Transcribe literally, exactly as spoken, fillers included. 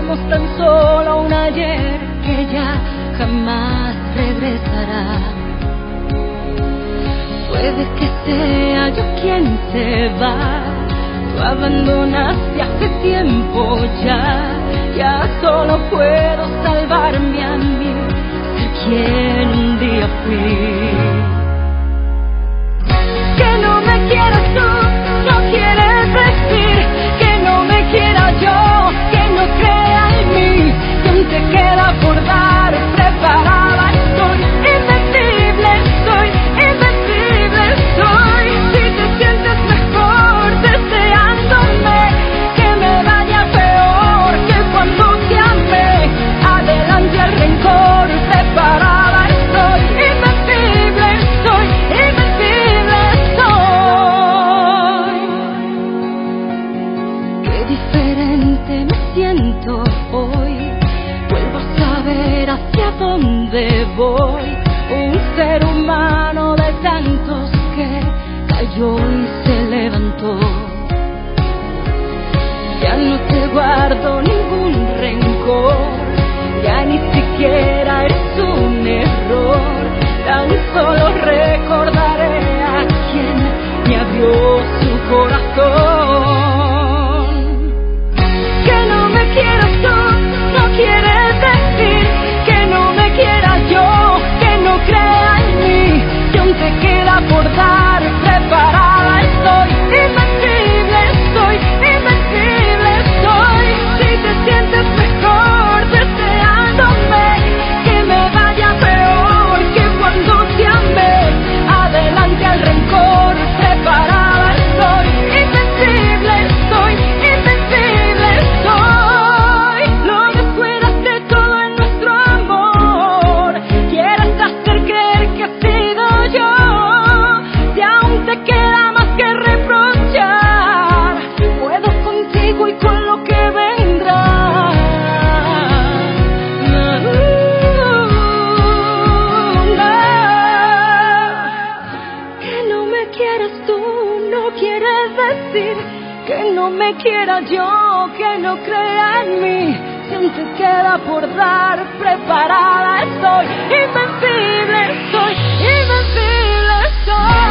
somos tan solo un ayer que ya jamás regresará. Puede que sea yo quien se va, tú abandonaste hace tiempo ya. Ya solo puedo salvarme a mí, ser quien un día fui. Que no me quieras tú, no quieres decir que no me quiera yo, que no crea en mí, que aún te queda por dar, preparada estoy, invencible soy, invencible soy. Si te sientes mejor deseándome, que me vaya peor que cuando te amé, adelante al rencor, preparada estoy, invencible soy, invencible soy. Qué diferente me siento hoy, vuelvo a saber hacia dónde voy. Un ser humano de tantos que cayó y se levantó. Ya no te guardo ningún rencor, ya ni siquiera eres un error. Tan solo recordaré a quien me abrió su corazón. Que no me quieras tú, no quieres decir que no me quiera yo, que no crea en mí, que aún te queda por dar, preparada estoy, invencible soy, invencible soy. Si te sientes mejor deseándome, que me vaya peor que cuando te amé, adelante al rencor, preparada estoy, invencible soy, invencible soy. Lo descuidaste todo en nuestro amor, quieres hacer creer que he sido yo. Si aún te queda más que reprochar, puedo contigo y con lo que vendrá. Que no me quieras tú, no quieres decir que no me quiera yo, que no crea en mí, si aún te queda por dar, preparada estoy, invencible soy, invencible soy.